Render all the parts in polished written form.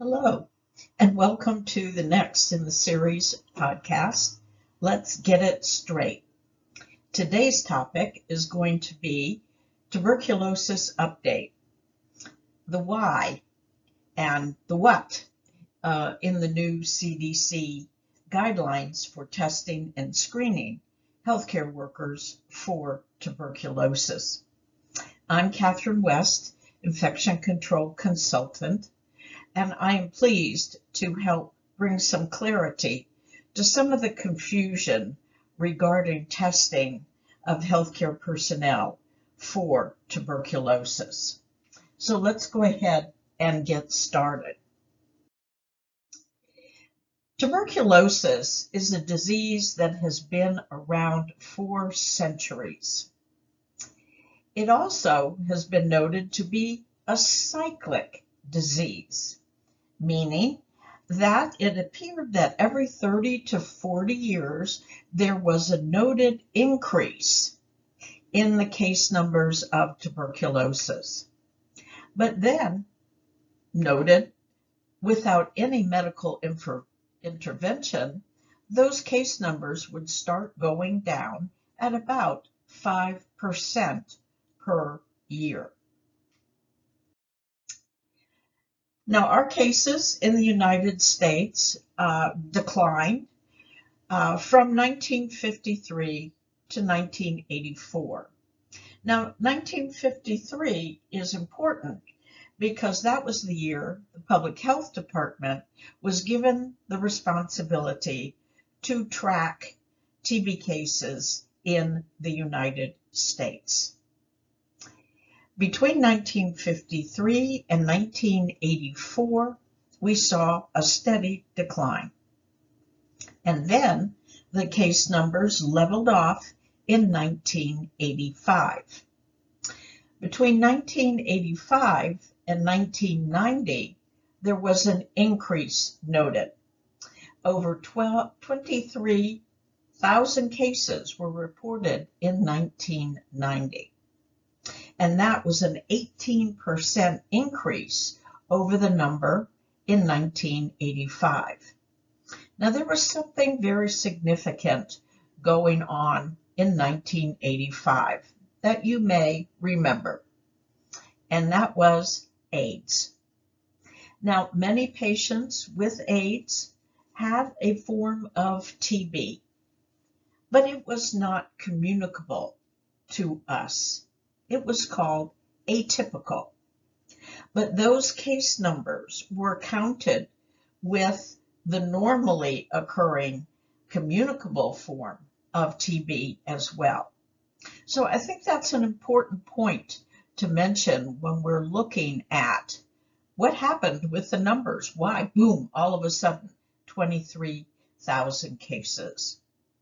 Hello, and welcome to the next in the series podcast, Let's Get It Straight. Today's topic is going to be tuberculosis update, the why and the what in the new CDC guidelines for testing and screening healthcare workers for tuberculosis. I'm Catherine West, infection control consultant, and I am pleased to help bring some clarity to some of the confusion regarding testing of healthcare personnel for tuberculosis. So let's go ahead and get started. Tuberculosis is a disease that has been around for centuries. It also has been noted to be a cyclic disease, meaning that it appeared that every 30 to 40 years there was a noted increase in the case numbers of tuberculosis. But then, noted, without any medical intervention, those case numbers would start going down at about 5% per year. Now, our cases in the United States declined from 1953 to 1984. Now, 1953 is important because that was the year the Public Health Department was given the responsibility to track TB cases in the United States. Between 1953 and 1984, we saw a steady decline. And then the case numbers leveled off in 1985. Between 1985 and 1990, there was an increase noted. Over 23,000 cases were reported in 1990. And that was an 18% increase over the number in 1985. Now, there was something very significant going on in 1985 that you may remember, and that was AIDS. Now, many patients with AIDS had a form of TB, but it was not communicable to us. It was called atypical. But those case numbers were counted with the normally occurring communicable form of TB as well. So I think that's an important point to mention when we're looking at what happened with the numbers. Why, boom, all of a sudden, 23,000 cases,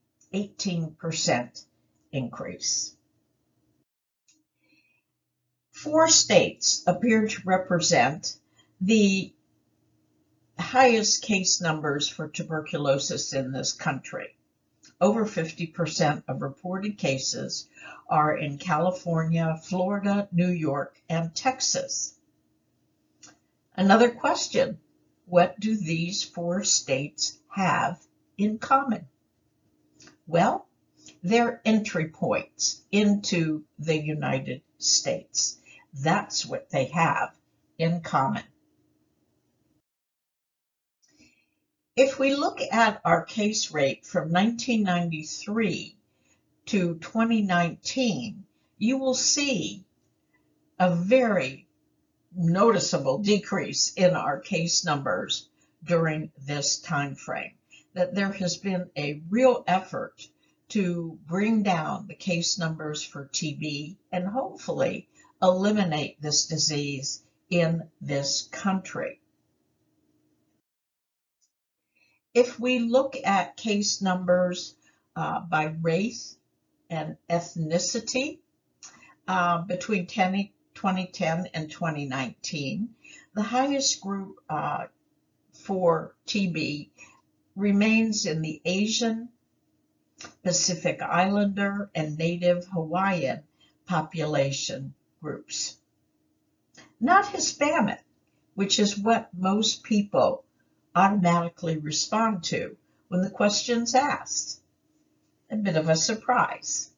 18% increase. 4 states appear to represent the highest case numbers for tuberculosis in this country. Over 50% of reported cases are in California, Florida, New York, and Texas. Another question, what do these 4 states have in common? Well, they're entry points into the United States. That's what they have in common. If we look at our case rate from 1993 to 2019, you will see a very noticeable decrease in our case numbers during this time frame. That there has been a real effort to bring down the case numbers for TB and hopefully eliminate this disease in this country. If we look at case numbers by race and ethnicity between 2010 and 2019, the highest group for TB remains in the Asian, Pacific Islander, and Native Hawaiian population groups. Not Hispanic, which is what most people automatically respond to when the question's asked. A bit of a surprise.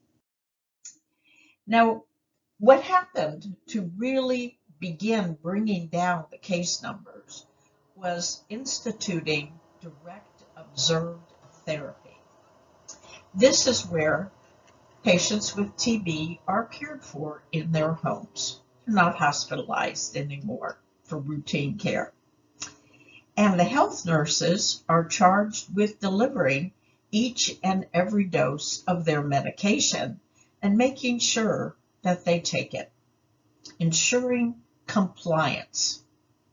Now, what happened to really begin bringing down the case numbers was instituting direct observed therapy. This is where patients with TB are cared for in their homes. They're not hospitalized anymore for routine care. And the health nurses are charged with delivering each and every dose of their medication and making sure that they take it, ensuring compliance.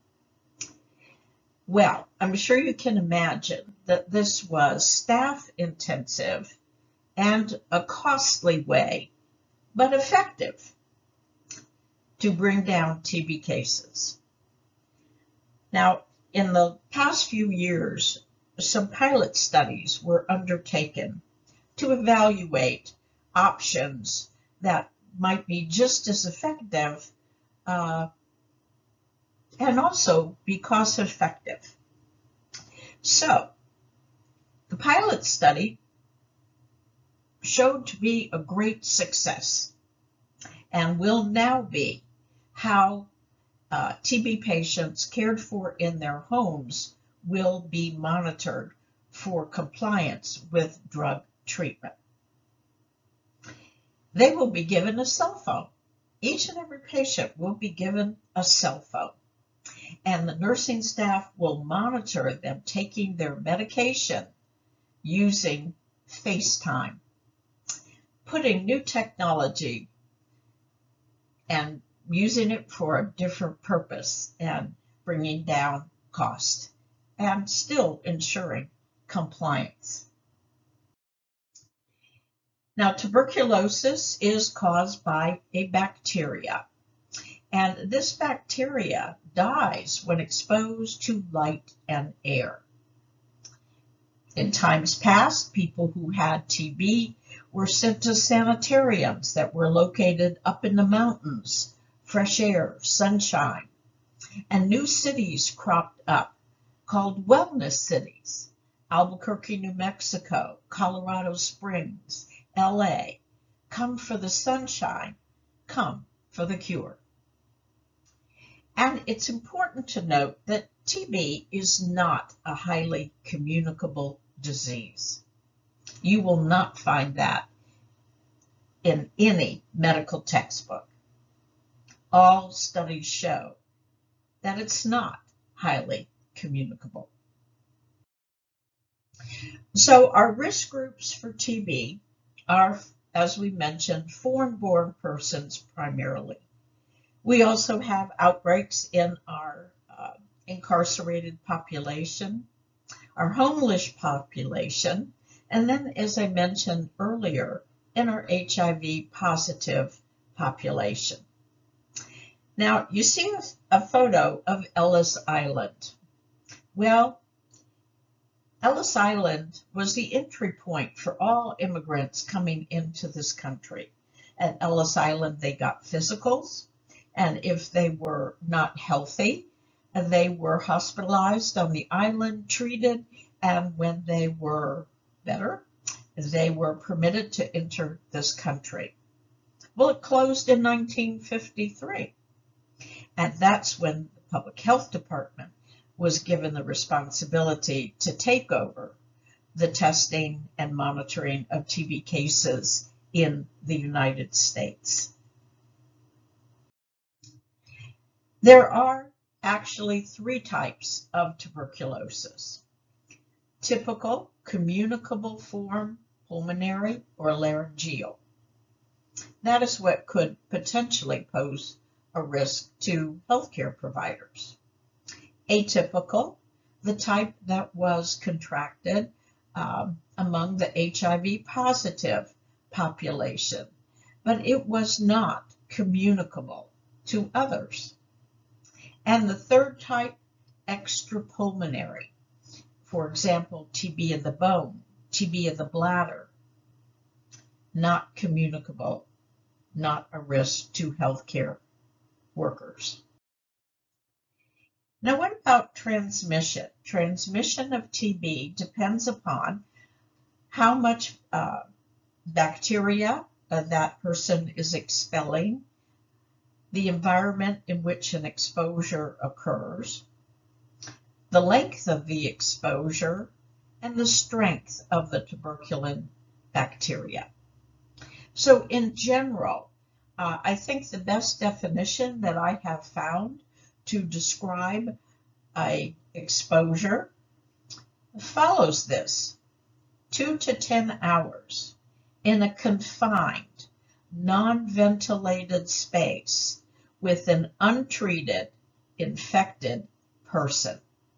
Well, I'm sure you can imagine that this was staff intensive and a costly way, but effective, to bring down TB cases. Now, in the past few years, some pilot studies were undertaken to evaluate options that might be just as effective and also be cost effective. So, the pilot study showed to be a great success and will now be how TB patients cared for in their homes will be monitored for compliance with drug treatment. They will be given a cell phone. Each and every patient will be given a cell phone, and the nursing staff will monitor them taking their medication using FaceTime, putting new technology and using it for a different purpose and bringing down cost and still ensuring compliance. Now, tuberculosis is caused by a bacteria, and this bacteria dies when exposed to light and air. In times past, people who had TB were sent to sanitariums that were located up in the mountains, fresh air, sunshine, and new cities cropped up called wellness cities. Albuquerque, New Mexico, Colorado Springs, LA. Come for the sunshine, come for the cure. And it's important to note that TB is not a highly communicable disease. You will not find that in any medical textbook. All studies show that it's not highly communicable. So our risk groups for TB are, as we mentioned, foreign-born persons primarily. We also have outbreaks in our incarcerated population, our homeless population, and then, as I mentioned earlier, in our HIV positive population. Now, you see a photo of Ellis Island. Well, Ellis Island was the entry point for all immigrants coming into this country. At Ellis Island, they got physicals, and if they were not healthy, they were hospitalized on the island, treated, and when they were better, they were permitted to enter this country. Well, it closed in 1953, and that's when the Public Health Department was given the responsibility to take over the testing and monitoring of TB cases in the United States. There are actually three types of tuberculosis: typical, communicable form, pulmonary, or laryngeal. That is what could potentially pose a risk to healthcare providers. Atypical, the type that was contracted among the HIV positive population, but it was not communicable to others. And the third type, extrapulmonary. For example, TB of the bone, TB of the bladder, not communicable, not a risk to healthcare workers. Now, what about transmission? Transmission of TB depends upon how much bacteria that person is expelling, the environment in which an exposure occurs, the length of the exposure, and the strength of the tuberculin bacteria. So in general, I think the best definition that I have found to describe an exposure follows this: 2 to 10 hours in a confined, non-ventilated space with an untreated, infected person.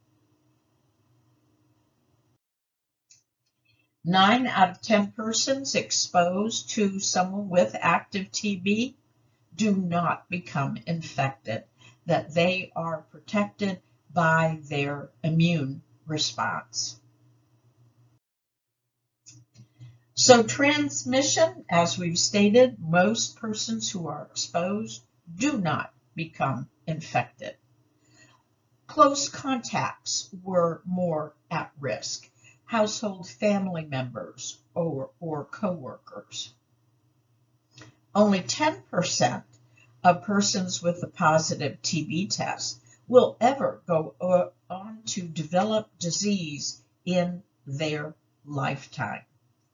9 out of 10 persons exposed to someone with active TB do not become infected, that they are protected by their immune response. So transmission, as we've stated, most persons who are exposed do not become infected. Close contacts were more at risk, household family members or co-workers. Only 10% of persons with a positive TB test will ever go on to develop disease in their lifetime.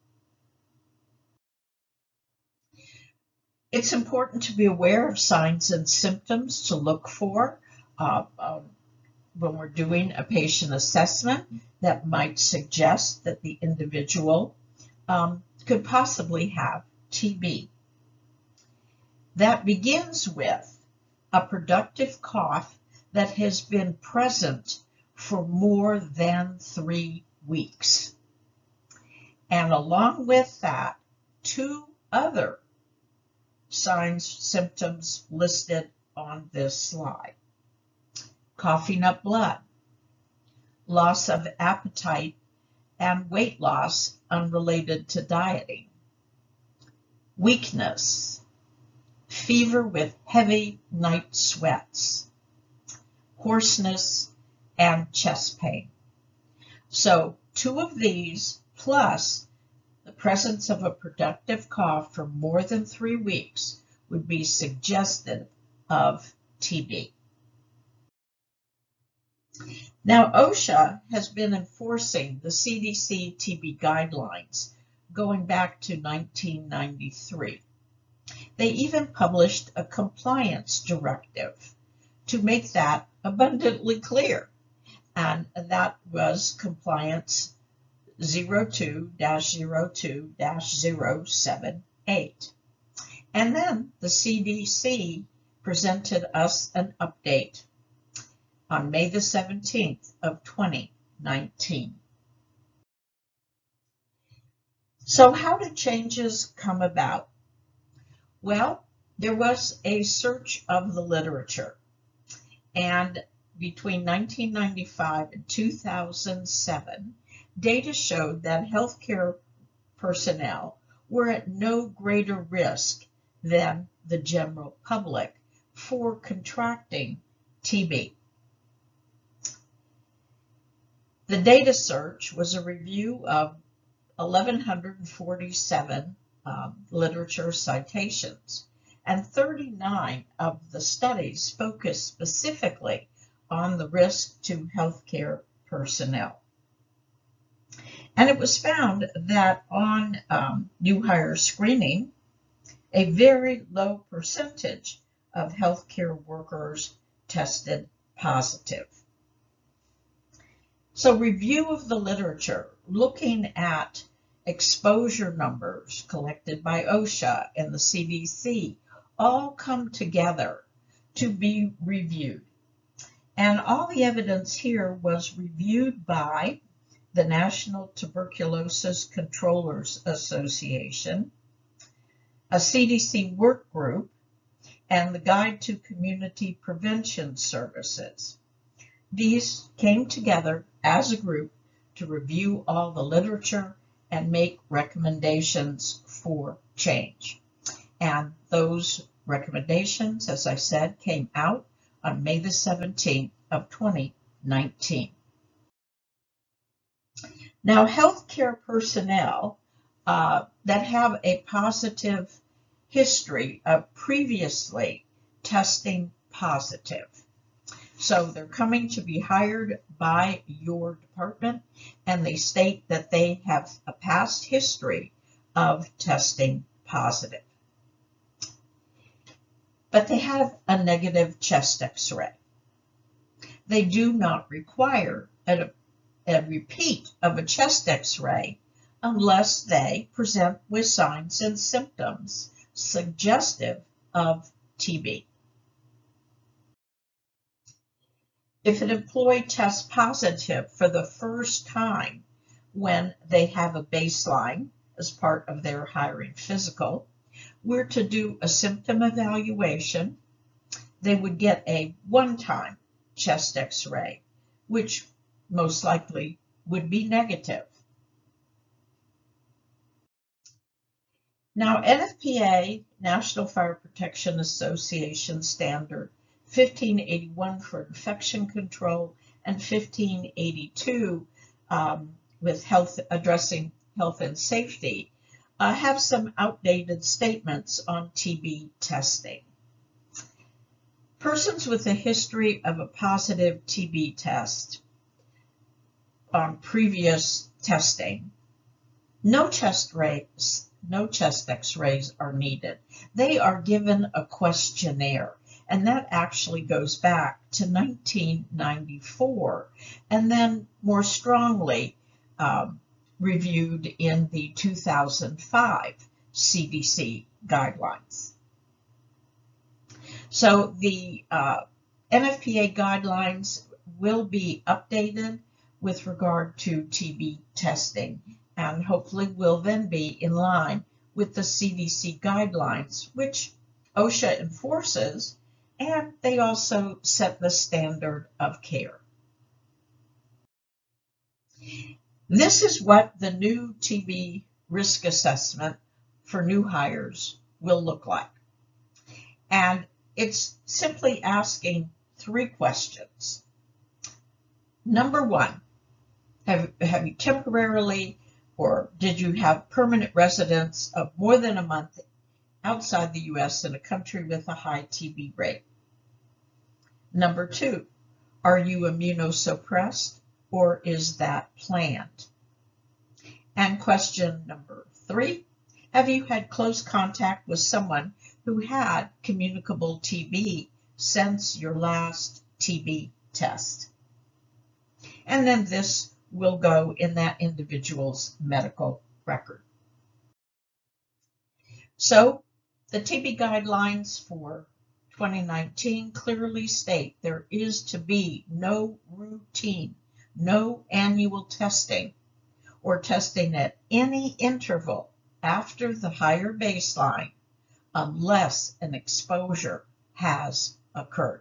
It's important to be aware of signs and symptoms to look for when we're doing a patient assessment that might suggest that the individual could possibly have TB. That begins with a productive cough that has been present for more than 3 weeks. And along with that, 2 other signs, symptoms listed on this slide: coughing up blood, loss of appetite, and weight loss unrelated to dieting, weakness, fever with heavy night sweats, hoarseness, and chest pain. So 2 of these plus the presence of a productive cough for more than 3 weeks would be suggestive of TB. Now, OSHA has been enforcing the CDC TB guidelines going back to 1993. They even published a compliance directive to make that abundantly clear, and that was Compliance 02-02-078. And then the CDC presented us an update on May the 17th of 2019. So how did changes come about? Well, there was a search of the literature, and between 1995 and 2007, data showed that healthcare personnel were at no greater risk than the general public for contracting TB. The data search was a review of 1,147 literature citations, and 39 of the studies focused specifically on the risk to healthcare personnel. And it was found that on new hire screening, a very low percentage of healthcare workers tested positive. So review of the literature, looking at exposure numbers collected by OSHA and the CDC, all come together to be reviewed. And all the evidence here was reviewed by the National Tuberculosis Controllers Association, a CDC work group, and the Guide to Community Prevention Services. These came together as a group to review all the literature and make recommendations for change. And those recommendations, as I said, came out on May the 17th of 2019. Now, healthcare personnel that have a positive history of previously testing positive. So they're coming to be hired by your department, and they state that they have a past history of testing positive. But they have a negative chest x-ray. They do not require a repeat of a chest x-ray unless they present with signs and symptoms suggestive of TB. If an employee tests positive for the first time when they have a baseline as part of their hiring physical, we're to do a symptom evaluation. They would get a one-time chest x-ray, which most likely would be negative. Now, NFPA, National Fire Protection Association Standard 1581 for infection control and 1582 with addressing health and safety have some outdated statements on TB testing. Persons with a history of a positive TB test on previous testing, no chest x-rays are needed. They are given a questionnaire, and that actually goes back to 1994, and then more strongly reviewed in the 2005 CDC guidelines. So the NFPA guidelines will be updated with regard to TB testing, and hopefully will then be in line with the CDC guidelines, which OSHA enforces, and they also set the standard of care. This is what the new TB risk assessment for new hires will look like. And it's simply asking 3 questions. Number 1, have you temporarily or did you have permanent residence of more than a month outside the U.S. in a country with a high TB rate? Number 2, are you immunosuppressed or is that planned? And question number 3, have you had close contact with someone who had communicable TB since your last TB test? And then this will go in that individual's medical record. So the TB guidelines for 2019 clearly state there is to be no routine, no annual testing or testing at any interval after the higher baseline unless an exposure has occurred.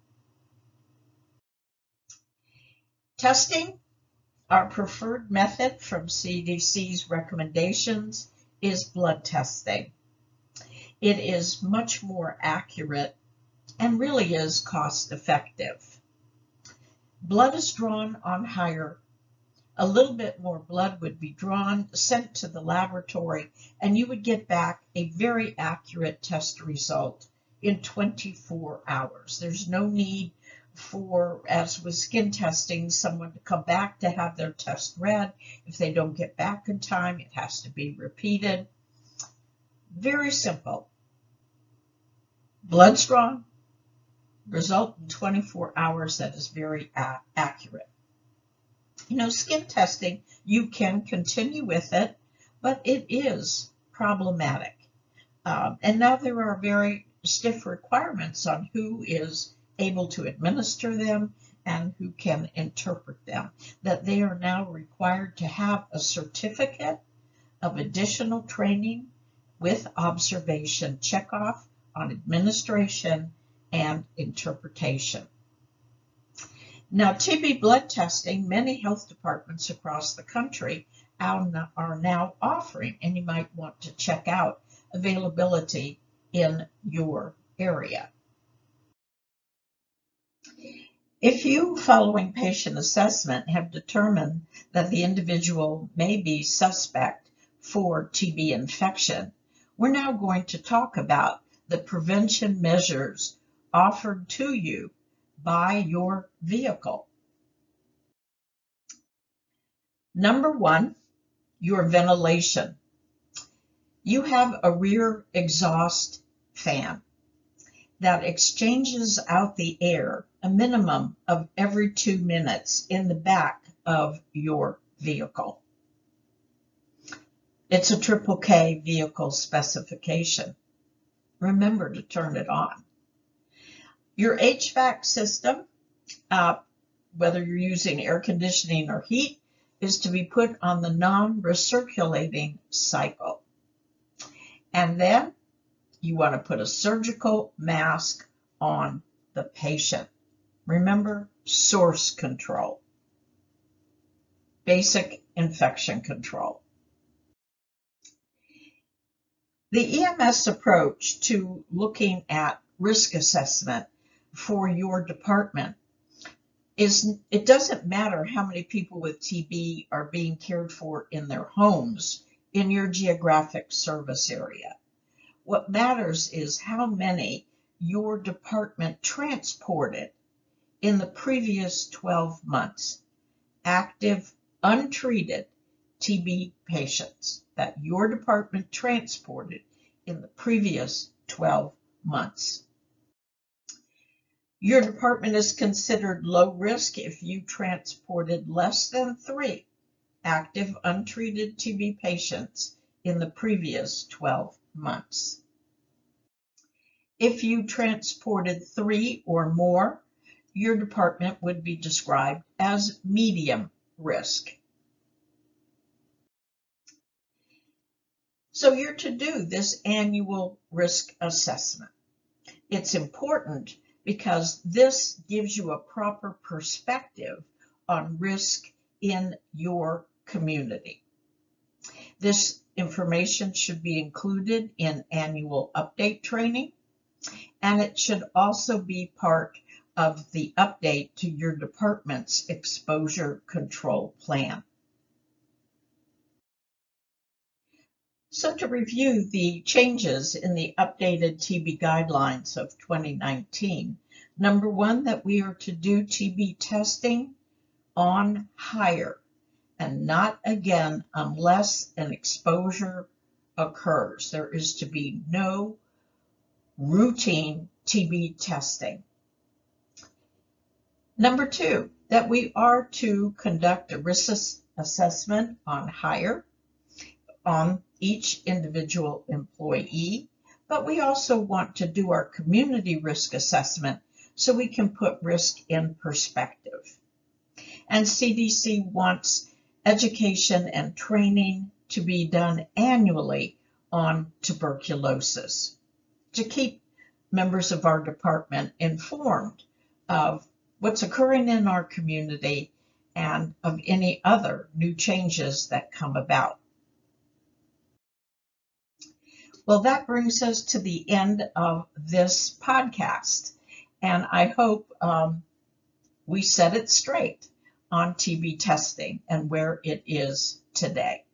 Testing, our preferred method from CDC's recommendations, is blood testing. It is much more accurate and really is cost effective. Blood is drawn on hire. A little bit more blood would be drawn, sent to the laboratory, and you would get back a very accurate test result in 24 hours. There's no need for, as with skin testing, someone to come back to have their test read. If they don't get back in time, it has to be repeated. Very simple. Blood's drawn, result in 24 hours that is very accurate. You know, skin testing, you can continue with it, but it is problematic. And now there are very stiff requirements on who is able to administer them and who can interpret them, that they are now required to have a certificate of additional training with observation checkoff on administration and interpretation. Now, TB blood testing, many health departments across the country are now offering, and you might want to check out availability in your area. If you, following patient assessment, have determined that the individual may be suspect for TB infection, we're now going to talk about the prevention measures offered to you by your vehicle. Number one, your ventilation. You have a rear exhaust fan that exchanges out the air a minimum of every 2 minutes in the back of your vehicle. It's a Triple K vehicle specification. Remember to turn it on. Your HVAC system, whether you're using air conditioning or heat, is to be put on the non-recirculating cycle. And then you want to put a surgical mask on the patient. Remember, source control. Basic infection control. The EMS approach to looking at risk assessment for your department is, it doesn't matter how many people with TB are being cared for in their homes in your geographic service area. What matters is how many your department transported in the previous 12 months, active, untreated TB patients that your department transported in the previous 12 months. Your department is considered low risk if you transported less than 3 active, untreated TB patients in the previous 12 months. If you transported 3 or more, your department would be described as medium risk. So you're to do this annual risk assessment. It's important because this gives you a proper perspective on risk in your community. This information should be included in annual update training, and it should also be part of the update to your department's exposure control plan. So to review the changes in the updated TB guidelines of 2019, number one, that we are to do TB testing on hire and not again unless an exposure occurs. There is to be no routine TB testing. Number two, that we are to conduct a risk assessment on hire on each individual employee, but we also want to do our community risk assessment so we can put risk in perspective. And CDC wants education and training to be done annually on tuberculosis to keep members of our department informed of what's occurring in our community and of any other new changes that come about. Well, that brings us to the end of this podcast, and I hope we set it straight on TB testing and where it is today.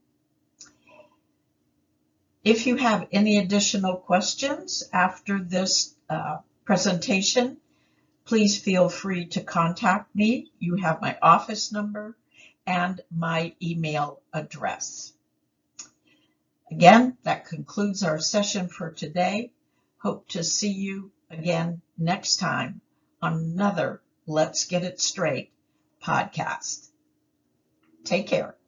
If you have any additional questions after this presentation, please feel free to contact me. You have my office number and my email address. Again, that concludes our session for today. Hope to see you again next time on another Let's Get It Straight podcast. Take care.